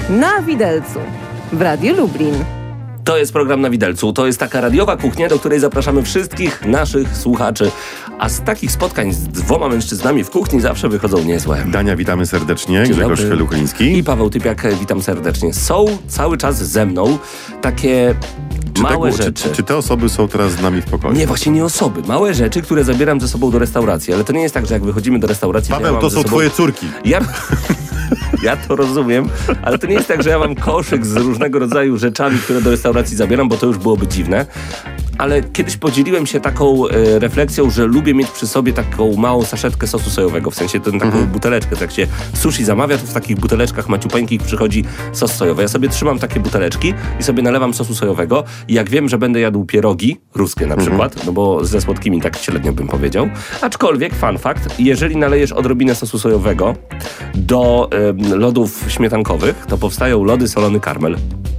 Na Widelcu w Radiu Lublin. To jest program Na Widelcu. To jest taka radiowa kuchnia, do której zapraszamy wszystkich naszych słuchaczy. A z takich spotkań z dwoma mężczyznami w kuchni zawsze wychodzą niezłe. Dania, witamy serdecznie. Dzień Grzegorz dobry. Heluchyński. I Paweł Typiak, witam serdecznie. Są cały czas ze mną takie małe rzeczy. Czy te osoby są teraz z nami w pokoju? Nie, właśnie nie osoby. Małe rzeczy, które zabieram ze sobą do restauracji. Ale to nie jest tak, że jak wychodzimy do restauracji... Paweł, ja to są twoje córki. Ja to rozumiem, ale to nie jest tak, że ja mam koszyk z różnego rodzaju rzeczami, które do restauracji zabieram, bo to już byłoby dziwne. Ale kiedyś podzieliłem się taką refleksją, że lubię mieć przy sobie taką małą saszetkę sosu sojowego, w sensie taką buteleczkę. Tak jak się sushi zamawia, to w takich buteleczkach maciupeńkich przychodzi sos sojowy. Ja sobie trzymam takie buteleczki i sobie nalewam sosu sojowego i jak wiem, że będę jadł pierogi, ruskie na przykład, no bo ze słodkimi tak średnio bym powiedział. Aczkolwiek, fun fact, jeżeli nalejesz odrobinę sosu sojowego do lodów śmietankowych, to powstają lody solony karmel.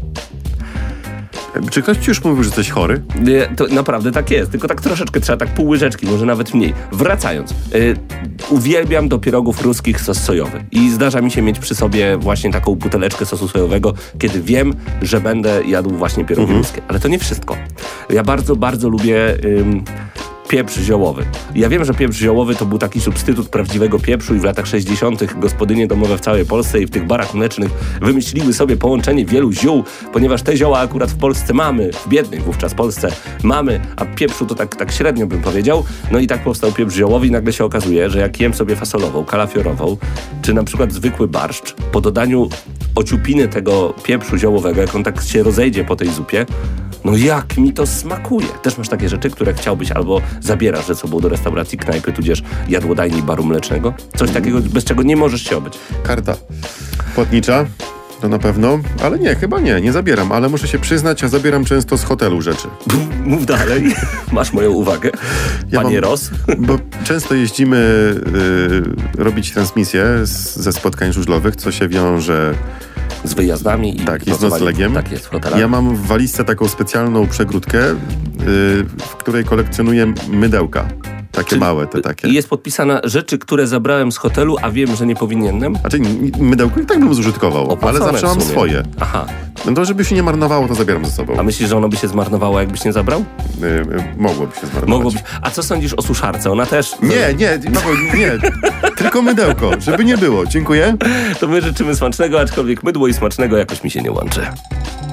Czy ktoś ci już mówił, że jesteś chory? To naprawdę tak jest, tylko tak troszeczkę trzeba, tak pół łyżeczki, może nawet mniej. Wracając, uwielbiam do pierogów ruskich sos sojowy i zdarza mi się mieć przy sobie właśnie taką buteleczkę sosu sojowego, kiedy wiem, że będę jadł właśnie pierogi ruskie. Ale to nie wszystko. Ja bardzo, bardzo lubię... pieprz ziołowy. Ja wiem, że pieprz ziołowy to był taki substytut prawdziwego pieprzu i w latach 60. gospodynie domowe w całej Polsce i w tych barach mlecznych wymyśliły sobie połączenie wielu ziół, ponieważ te zioła akurat w Polsce mamy, w biednej wówczas Polsce mamy, a pieprzu to tak średnio bym powiedział. No i tak powstał pieprz ziołowy i nagle się okazuje, że jak jem sobie fasolową, kalafiorową, czy na przykład zwykły barszcz, po dodaniu ociupiny tego pieprzu ziołowego, jak on tak się rozejdzie po tej zupie, no jak mi to smakuje. Też masz takie rzeczy, które chciałbyś albo zabierasz ze sobą do restauracji, knajpy, tudzież jadłodajni, baru mlecznego? Coś takiego, bez czego nie możesz się obyć. Karta płatnicza, to na pewno, ale nie, chyba nie zabieram, ale muszę się przyznać, ja zabieram często z hotelu rzeczy. Mów dalej, masz moją uwagę, panie Ross. Bo często jeździmy robić transmisję ze spotkań żużlowych, co się wiąże... Z wyjazdami i tak, i z noclegiem. Tak jest, w hotelach. Ja mam w walizce taką specjalną przegródkę, w której kolekcjonuję mydełka. Takie małe, te takie. I jest podpisana rzeczy, które zabrałem z hotelu, a wiem, że nie powinienem. Znaczy mydełko i tak bym zużytkował, ale zawsze mam swoje. Aha. No to, żeby się nie marnowało, to zabieram ze sobą. A myślisz, że ono by się zmarnowało, jakbyś nie zabrał? Mogłoby się zmarnować. A co sądzisz o suszarce? Ona też... Nie. Tylko mydełko, żeby nie było. Dziękuję. To my życzymy smacznego, aczkolwiek mydło i smacznego jakoś mi się nie łączy.